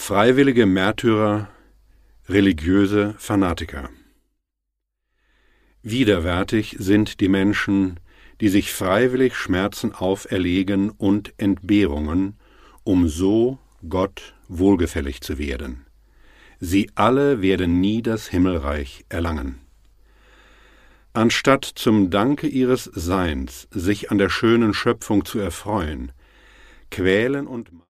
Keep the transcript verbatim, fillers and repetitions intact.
Freiwillige Märtyrer, religiöse Fanatiker. Widerwärtig sind die Menschen, die sich freiwillig Schmerzen auferlegen und Entbehrungen, um so Gott wohlgefällig zu werden. Sie alle werden nie das Himmelreich erlangen. Anstatt zum Danke ihres Seins sich an der schönen Schöpfung zu erfreuen, quälen und